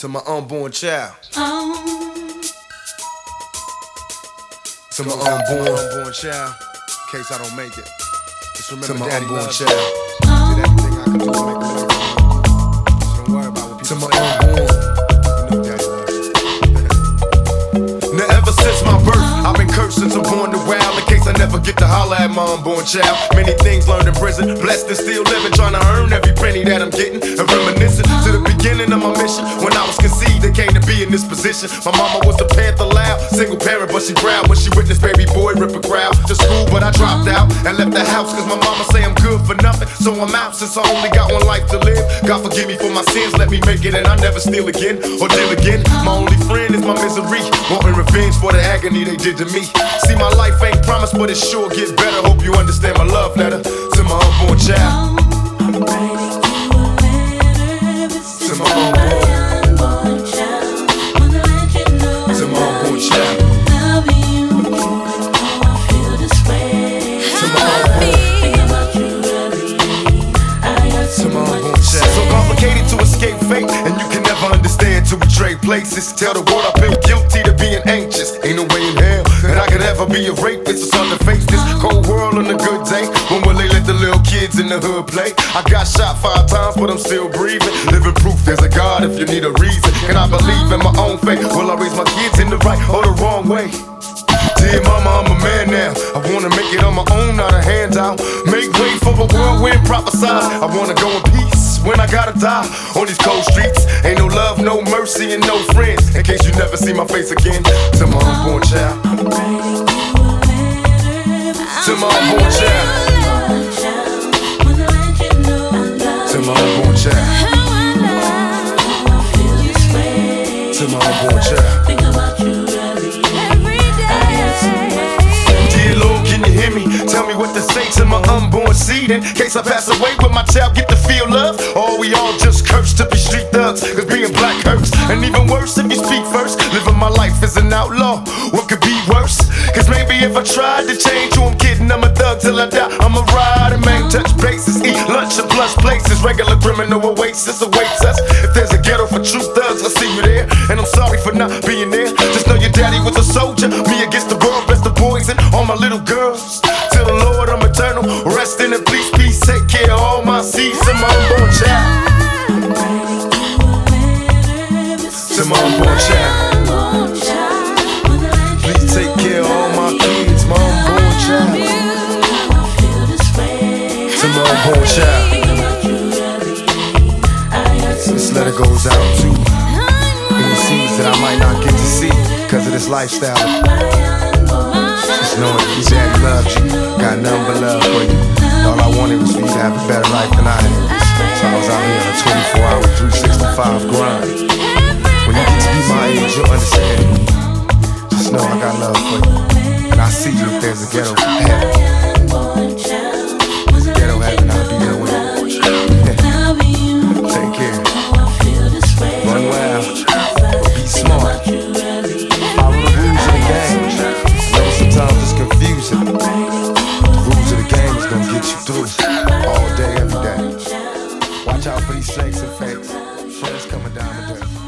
To my unborn child. To my unborn child. In case I don't make it. Just remember, to my Daddy unborn child. Did everything I could do to make a way for you. So don't worry about what people say. To my unborn. You know Daddy loves you. Now ever since my birth, I've been cursed since I'm born to wild. In case I never get to holler at my unborn child. Many things learned in prison, blessed and still living, trying to earn every penny that I'm getting. And reminiscing to the beginning of my mission. When I was conceived, it came to be in this position. My mama was a Panther loud, single parent, but she proud when she witnessed baby boy rip a crowd. To school, but I dropped out and left the house, cause my mama say I'm good for nothing. So I'm out since I only got one life to live. God forgive me for my sins, let me make it and I never steal again or deal again. My only friend is my misery, wanting revenge for the agony they did to me. See, my life ain't promised, but it sure gets better. Hope you understand my love letter to my unborn child. I'm writing you a letter. This is to my unborn child. Wanna let you know to my unborn child. Loving you, you know I feel this way. To my unborn. Think about you every day. I got so To my much unborn child. So complicated to escape fate, and you can never understand till we trade places. Tell the world I feel guilty to being anxious. Ain't no way in hell that I could ever be a rapist. It's hard to face this cold world on a good day. When will they let the little kids in the hood play? I got shot 5 times, but I'm still breathing. Living proof there's a God if you need a reason. Can I believe in my own faith? Will I raise my kids in the right or the wrong way? Dear mama, I'm a man now. I wanna make it on my own, not a handout. Make way for a whirlwind prophesied. I wanna go in peace when I gotta die on these cold streets. Ain't no love, no mercy, and no friends. In case you never see my face again. To my unborn child. I'm writing you a letter. To my unborn child. Wanna let you know I love To my unborn child. I feel this way. To my unborn child. Think about you every day. I got so much to say. Dear Lord, can you hear me? Tell me what to say to my unborn seed. In case I pass away, will my child get to feel love? Or we all just cursed to be street thugs? Cause being black hurts. And even worse if you speak first. Living my life as an outlaw, what could be worse? Cause maybe if I tried to change who I'm kidding, I'm a thug till I die. I'm a rider, man, touch bases, eat lunch in plush places. Regular criminal oasis awaits us. If there's a ghetto for true thugs, I'll see you there. And I'm sorry for not being there. Just know your daddy was a soldier. Me against the world, best of boys and all my little girls. To the Lord, I'm eternal. Rest in it, please, peace. Take care of all my seeds. To my unborn child. I'm writing you a letter. To my unborn child. Please take care of all my kids. My unborn child. To my unborn child. This letter goes out to any seeds that I might not get to see because of this lifestyle. Just knowing your daddy loves you, got nothing but love for you. And all I wanted was for you to have a better life than I had. So I was out here on a 24-hour, 365 grind. When you get to be my age, you'll understand. Just know I got love for you. And I see you if there's a ghetto heaven. There's a ghetto heaven, I'll be there with you. Take care. Run wild, but be smart. Follow the rules of the game. I know sometimes it's confusing. The rules of the game is gonna get you through all day, every day. Watch out for these snakes and fakes. Friends coming down the dirt.